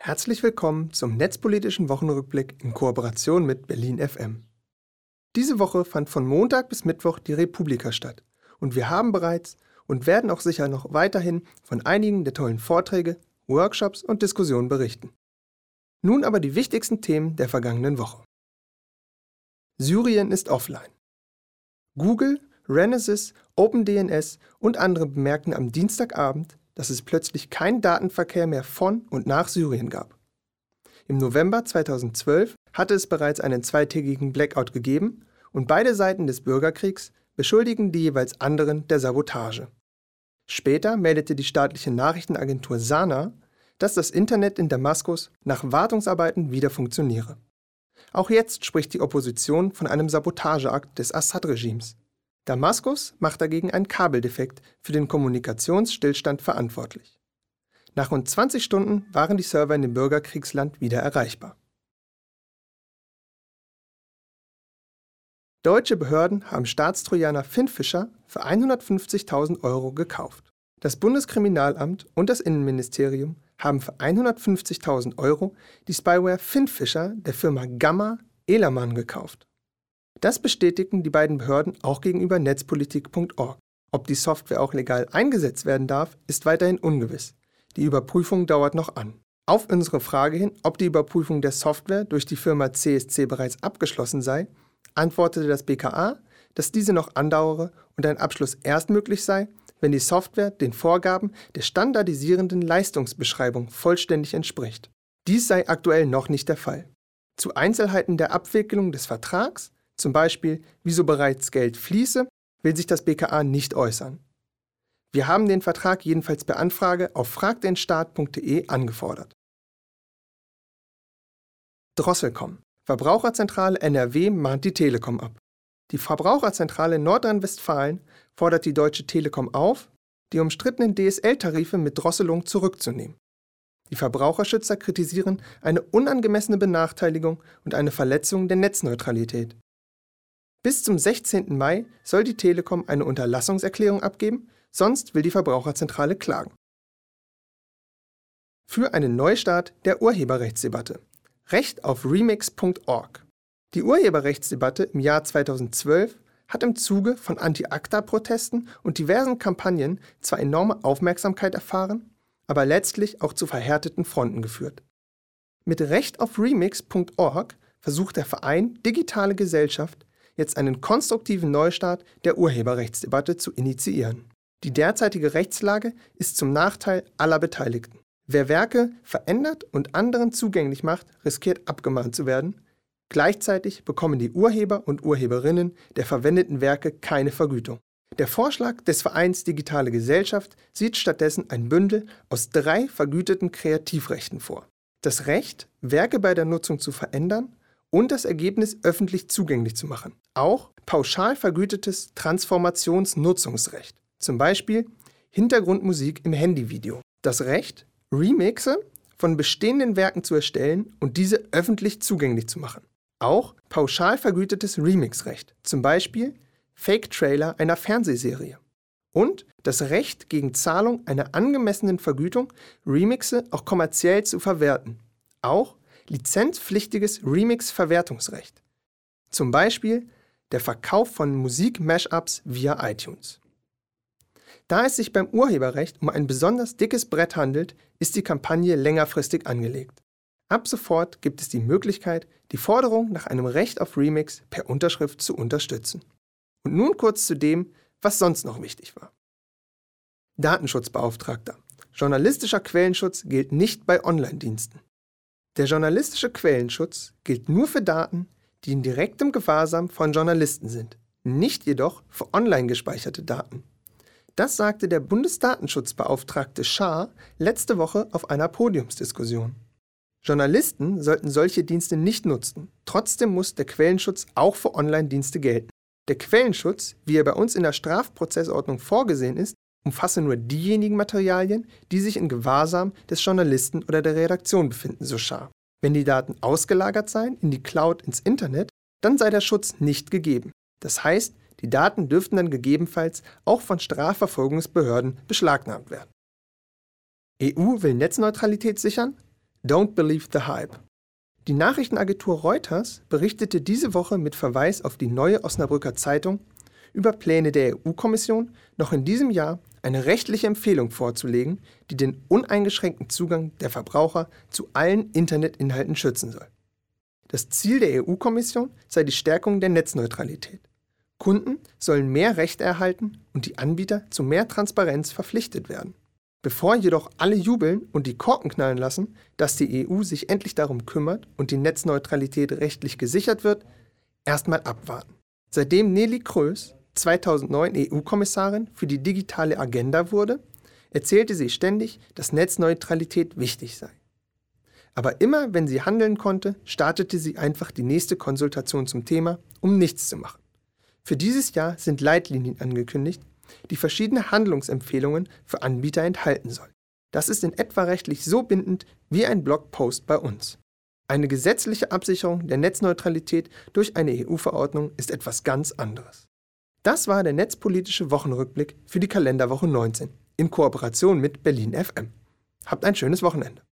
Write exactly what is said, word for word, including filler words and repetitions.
Herzlich willkommen zum netzpolitischen Wochenrückblick in Kooperation mit Berlin F M. Diese Woche fand von Montag bis Mittwoch die Republika statt und wir haben bereits und werden auch sicher noch weiterhin von einigen der tollen Vorträge, Workshops und Diskussionen berichten. Nun aber die wichtigsten Themen der vergangenen Woche. Syrien ist offline. Google, Renesys, OpenDNS und andere bemerkten am Dienstagabend, dass es plötzlich keinen Datenverkehr mehr von und nach Syrien gab. Im November zweitausendzwölf hatte es bereits einen zweitägigen Blackout gegeben und beide Seiten des Bürgerkriegs beschuldigen die jeweils anderen der Sabotage. Später meldete die staatliche Nachrichtenagentur Sana, dass das Internet in Damaskus nach Wartungsarbeiten wieder funktioniere. Auch jetzt spricht die Opposition von einem Sabotageakt des Assad-Regimes. Damaskus macht dagegen einen Kabeldefekt für den Kommunikationsstillstand verantwortlich. Nach rund zwanzig Stunden waren die Server in dem Bürgerkriegsland wieder erreichbar. Deutsche Behörden haben Staatstrojaner Finn Fischer für hundertfünfzigtausend Euro gekauft. Das Bundeskriminalamt und das Innenministerium haben für hundertfünfzigtausend Euro die Spyware Finn Fischer der Firma Gamma Elermann gekauft. Das bestätigten die beiden Behörden auch gegenüber netzpolitik punkt org. Ob die Software auch legal eingesetzt werden darf, ist weiterhin ungewiss. Die Überprüfung dauert noch an. Auf unsere Frage hin, ob die Überprüfung der Software durch die Firma C S C bereits abgeschlossen sei, antwortete das B K A, dass diese noch andauere und ein Abschluss erst möglich sei, wenn die Software den Vorgaben der standardisierenden Leistungsbeschreibung vollständig entspricht. Dies sei aktuell noch nicht der Fall. Zu Einzelheiten der Abwicklung des Vertrags, zum Beispiel, wieso bereits Geld fließe, will sich das B K A nicht äußern. Wir haben den Vertrag jedenfalls per Anfrage auf fragdenstaat punkt de angefordert. Drosselcom. Verbraucherzentrale N R W mahnt die Telekom ab. Die Verbraucherzentrale Nordrhein-Westfalen fordert die Deutsche Telekom auf, die umstrittenen D S L-Tarife mit Drosselung zurückzunehmen. Die Verbraucherschützer kritisieren eine unangemessene Benachteiligung und eine Verletzung der Netzneutralität. Bis zum sechzehnten Mai soll die Telekom eine Unterlassungserklärung abgeben, sonst will die Verbraucherzentrale klagen. Für einen Neustart der Urheberrechtsdebatte. Recht auf remix punkt org. Die Urheberrechtsdebatte im Jahr zweitausendzwölf hat im Zuge von Anti-ACTA-Protesten und diversen Kampagnen zwar enorme Aufmerksamkeit erfahren, aber letztlich auch zu verhärteten Fronten geführt. Mit Recht auf remix punkt org versucht der Verein Digitale Gesellschaft jetzt einen konstruktiven Neustart der Urheberrechtsdebatte zu initiieren. Die derzeitige Rechtslage ist zum Nachteil aller Beteiligten. Wer Werke verändert und anderen zugänglich macht, riskiert abgemahnt zu werden. Gleichzeitig bekommen die Urheber und Urheberinnen der verwendeten Werke keine Vergütung. Der Vorschlag des Vereins Digitale Gesellschaft sieht stattdessen ein Bündel aus drei vergüteten Kreativrechten vor. Das Recht, Werke bei der Nutzung zu verändern und das Ergebnis öffentlich zugänglich zu machen. Auch pauschal vergütetes Transformationsnutzungsrecht, zum Beispiel Hintergrundmusik im Handyvideo. Das Recht, Remixe von bestehenden Werken zu erstellen und diese öffentlich zugänglich zu machen. Auch pauschal vergütetes Remixrecht, zum Beispiel Fake-Trailer einer Fernsehserie. Und das Recht gegen Zahlung einer angemessenen Vergütung, Remixe auch kommerziell zu verwerten. Auch lizenzpflichtiges Remix-Verwertungsrecht. Zum Beispiel der Verkauf von Musik-Mashups via iTunes. Da es sich beim Urheberrecht um ein besonders dickes Brett handelt, ist die Kampagne längerfristig angelegt. Ab sofort gibt es die Möglichkeit, die Forderung nach einem Recht auf Remix per Unterschrift zu unterstützen. Und nun kurz zu dem, was sonst noch wichtig war. Datenschutzbeauftragter. Journalistischer Quellenschutz gilt nicht bei Online-Diensten. Der journalistische Quellenschutz gilt nur für Daten, die in direktem Gewahrsam von Journalisten sind, nicht jedoch für online gespeicherte Daten. Das sagte der Bundesdatenschutzbeauftragte Schaar letzte Woche auf einer Podiumsdiskussion. Journalisten sollten solche Dienste nicht nutzen, trotzdem muss der Quellenschutz auch für Online-Dienste gelten. Der Quellenschutz, wie er bei uns in der Strafprozessordnung vorgesehen ist, umfasse nur diejenigen Materialien, die sich in Gewahrsam des Journalisten oder der Redaktion befinden, so Schaar. Wenn die Daten ausgelagert seien in die Cloud ins Internet, dann sei der Schutz nicht gegeben. Das heißt, die Daten dürften dann gegebenenfalls auch von Strafverfolgungsbehörden beschlagnahmt werden. E U will Netzneutralität sichern? Don't believe the hype. Die Nachrichtenagentur Reuters berichtete diese Woche mit Verweis auf die Neue Osnabrücker Zeitung über Pläne der E U-Kommission, noch in diesem Jahr eine rechtliche Empfehlung vorzulegen, die den uneingeschränkten Zugang der Verbraucher zu allen Internetinhalten schützen soll. Das Ziel der E U-Kommission sei die Stärkung der Netzneutralität. Kunden sollen mehr Rechte erhalten und die Anbieter zu mehr Transparenz verpflichtet werden. Bevor jedoch alle jubeln und die Korken knallen lassen, dass die E U sich endlich darum kümmert und die Netzneutralität rechtlich gesichert wird, erstmal abwarten. Seitdem Neelie Kroes zweitausendneun E U-Kommissarin für die digitale Agenda wurde, erzählte sie ständig, dass Netzneutralität wichtig sei. Aber immer, wenn sie handeln konnte, startete sie einfach die nächste Konsultation zum Thema, um nichts zu machen. Für dieses Jahr sind Leitlinien angekündigt, die verschiedene Handlungsempfehlungen für Anbieter enthalten sollen. Das ist in etwa rechtlich so bindend wie ein Blogpost bei uns. Eine gesetzliche Absicherung der Netzneutralität durch eine E U-Verordnung ist etwas ganz anderes. Das war der netzpolitische Wochenrückblick für die Kalenderwoche neunzehn in Kooperation mit Berlin F M. Habt ein schönes Wochenende.